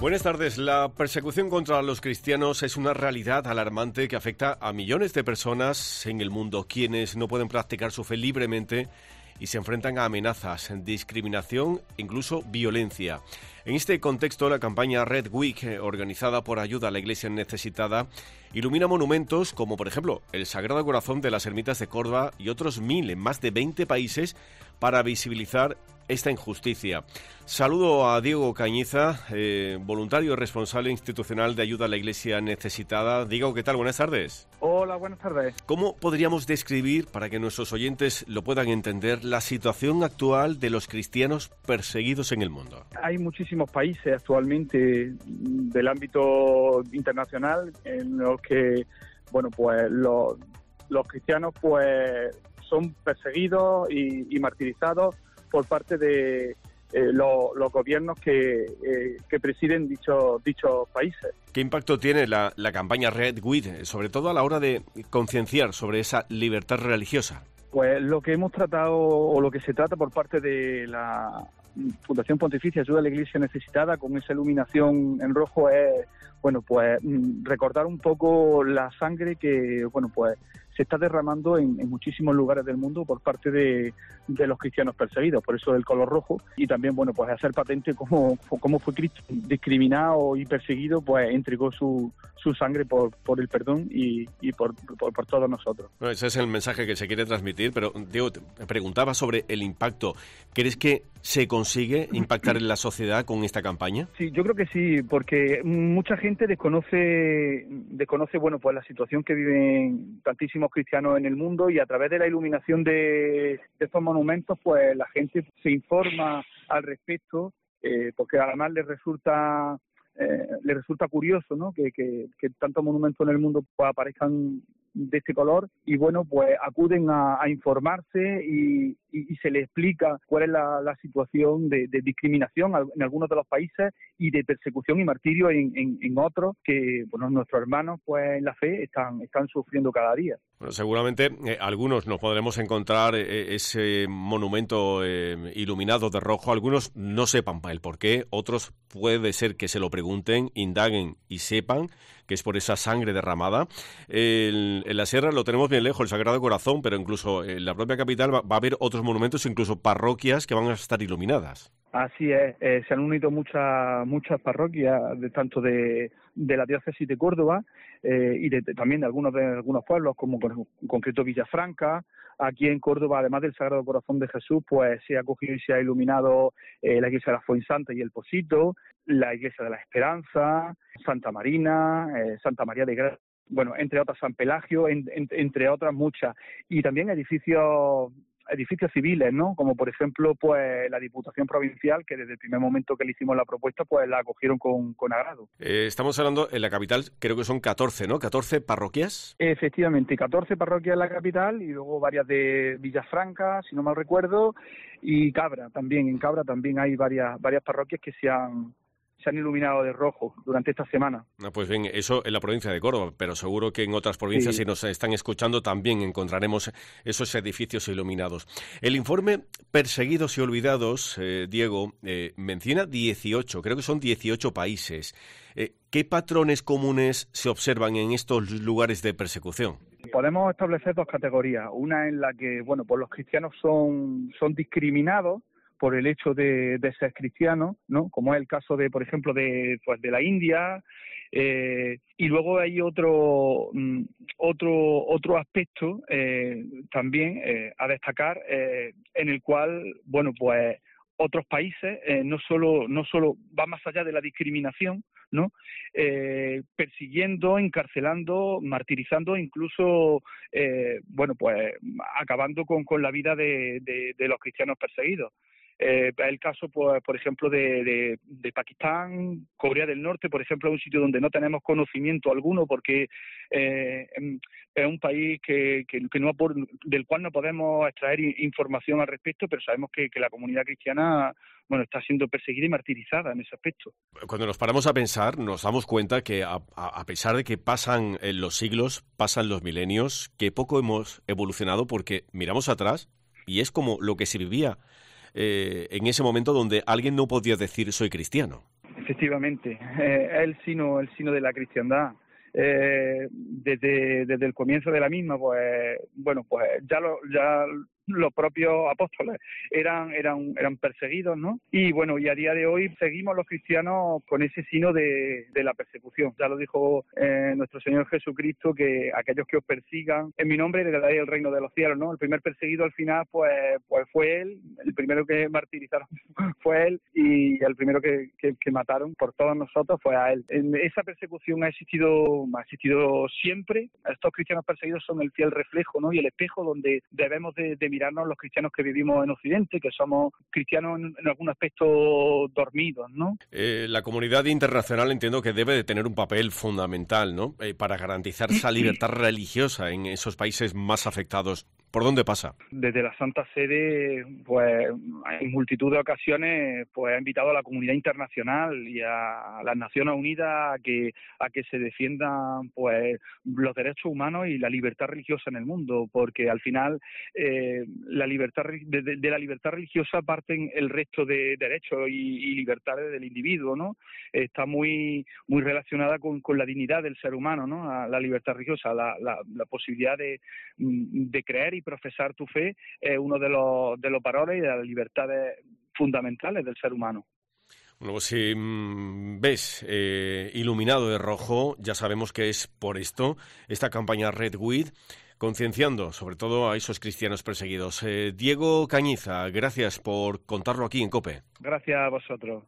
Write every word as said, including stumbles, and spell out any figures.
Buenas tardes. La persecución contra los cristianos es una realidad alarmante que afecta a millones de personas en el mundo, quienes no pueden practicar su fe libremente y se enfrentan a amenazas, discriminación e incluso violencia. En este contexto, la campaña Red Week, organizada por Ayuda a la Iglesia Necesitada, ilumina monumentos como, por ejemplo, el Sagrado Corazón de las Ermitas de Córdoba y otros mil en más de veinte países para visibilizar esta injusticia. Saludo a Diego Cañiza, eh, voluntario responsable institucional de Ayuda a la Iglesia Necesitada. Diego, ¿qué tal? Buenas tardes. Hola, buenas tardes. ¿Cómo podríamos describir, para que nuestros oyentes lo puedan entender, la situación actual de los cristianos perseguidos en el mundo? Hay muchísimos países actualmente del ámbito internacional en los que, bueno, pues los, los cristianos pues son perseguidos y, y martirizados por parte de eh, lo, los gobiernos que, eh, que presiden dichos dichos países. ¿Qué impacto tiene la, la campaña Red Week, sobre todo a la hora de concienciar sobre esa libertad religiosa? Pues lo que hemos tratado, o lo que se trata por parte de la Fundación Pontificia Ayuda a la Iglesia Necesitada, con esa iluminación en rojo, es, bueno, pues recordar un poco la sangre que, bueno, pues se está derramando en, en muchísimos lugares del mundo por parte de, de los cristianos perseguidos, por eso el color rojo, y también, bueno, pues hacer patente cómo, cómo fue Cristo discriminado y perseguido, pues entregó su, su sangre por, por el perdón y, y por, por, por todos nosotros. Bueno, ese es el mensaje que se quiere transmitir, pero Diego, te preguntaba sobre el impacto. ¿Crees que se consigue impactar en la sociedad con esta campaña? Sí, yo creo que sí, porque mucha gente desconoce, desconoce, bueno, pues la situación que viven tantísimos cristianos en el mundo, y a través de la iluminación de, de estos monumentos, pues la gente se informa al respecto, eh, porque además les resulta eh, les resulta curioso, ¿no? que, que, que tantos monumentos en el mundo pues aparezcan de este color, y bueno, pues acuden a, a informarse y, y, y se les explica cuál es la, la situación de, de discriminación en algunos de los países y de persecución y martirio en, en, en otros que, bueno, nuestros hermanos pues en la fe están, están sufriendo cada día. Bueno, seguramente eh, algunos nos podremos encontrar eh, ese monumento eh, iluminado de rojo, algunos no sepan el por qué, otros puede ser que se lo pregunten, indaguen y sepan que es por esa sangre derramada. El, en la sierra lo tenemos bien lejos, el Sagrado Corazón, pero incluso en la propia capital va, va a haber otros monumentos, incluso parroquias que van a estar iluminadas. Así es, eh, se han unido muchas muchas parroquias, de, tanto de, de la diócesis de Córdoba eh, y de, de, también de algunos de algunos pueblos, como en concreto Villafranca. Aquí en Córdoba, además del Sagrado Corazón de Jesús, pues se ha acogido y se ha iluminado eh, la iglesia de la Fuensanta y el Pocito, la iglesia de la Esperanza, Santa Marina, eh, Santa María de Gracia, bueno, entre otras San Pelagio, en, en, entre otras muchas, y también edificios edificios civiles, ¿no? Como por ejemplo, pues la Diputación Provincial, que desde el primer momento que le hicimos la propuesta, pues la acogieron con, con agrado. Eh, estamos hablando, en la capital creo que son catorce, ¿no? ¿catorce parroquias? Efectivamente, catorce parroquias en la capital y luego varias de Villafranca, si no mal recuerdo, y Cabra también. En Cabra también hay varias varias parroquias que se han se han iluminado de rojo durante esta semana. Ah, pues bien, eso en la provincia de Córdoba, pero seguro que en otras provincias, sí, si nos están escuchando, también encontraremos esos edificios iluminados. El informe Perseguidos y Olvidados, eh, Diego, eh, menciona dieciocho, creo que son dieciocho países. Eh, ¿Qué patrones comunes se observan en estos lugares de persecución? Podemos establecer dos categorías. Una en la que, bueno, pues los cristianos son, son discriminados por el hecho de, de ser cristianos, ¿no? Como es el caso de, por ejemplo, de, pues, de la India, eh, y luego hay otro mm, otro otro aspecto eh, también eh, a destacar, eh, en el cual, bueno, pues otros países eh, no solo no solo van más allá de la discriminación, ¿no? Eh, persiguiendo, encarcelando, martirizando, incluso, eh, bueno, pues acabando con, con la vida de, de, de los cristianos perseguidos. Eh, el caso, pues, por ejemplo, de, de, de Pakistán, Corea del Norte, por ejemplo, es un sitio donde no tenemos conocimiento alguno porque eh, es un país que, que, que no, del cual no podemos extraer información al respecto, pero sabemos que, que la comunidad cristiana, bueno, está siendo perseguida y martirizada en ese aspecto. Cuando nos paramos a pensar, nos damos cuenta que a, a pesar de que pasan los siglos, pasan los milenios, que poco hemos evolucionado porque miramos atrás y es como lo que se vivía Eh, en ese momento donde alguien no podía decir soy cristiano. Efectivamente, eh, es el sino, el sino de la cristiandad. Eh, desde, desde el comienzo de la misma, pues bueno, pues ya lo, ya los propios apóstoles eran eran eran perseguidos, ¿no? Y bueno, y a día de hoy seguimos los cristianos con ese signo de, de la persecución. Ya lo dijo eh, nuestro Señor Jesucristo, que aquellos que os persigan en mi nombre le daré el reino de los cielos, ¿no? El primer perseguido al final pues pues fue él, el primero que martirizaron fue él, y el primero que, que, que mataron por todos nosotros fue a él. En esa persecución ha existido, ha existido siempre. Estos cristianos perseguidos son el fiel reflejo, ¿no? Y el espejo donde debemos de, de mirarnos los cristianos que vivimos en Occidente, que somos cristianos en, en algún aspecto dormidos, ¿no? Eh, la comunidad internacional entiendo que debe de tener un papel fundamental, ¿no? Eh, para garantizar esa libertad religiosa en esos países más afectados. ¿Por dónde pasa? Desde la Santa Sede, pues en multitud de ocasiones, pues ha invitado a la comunidad internacional y a las Naciones Unidas a que a que se defiendan, pues, los derechos humanos y la libertad religiosa en el mundo, porque al final eh, la libertad de, de, de la libertad religiosa parten el resto de derechos y, y libertades del individuo, ¿no? Está muy muy relacionada con, con la dignidad del ser humano, ¿no? A la libertad religiosa, la, la, la posibilidad de, de creer y profesar tu fe es uno de los de los valores y de las libertades fundamentales del ser humano. Bueno, pues si mmm, ves eh, iluminado de rojo, ya sabemos que es por esto, esta campaña Red With, concienciando sobre todo a esos cristianos perseguidos. Eh, Diego Cañiza, gracias por contarlo aquí en COPE. Gracias a vosotros.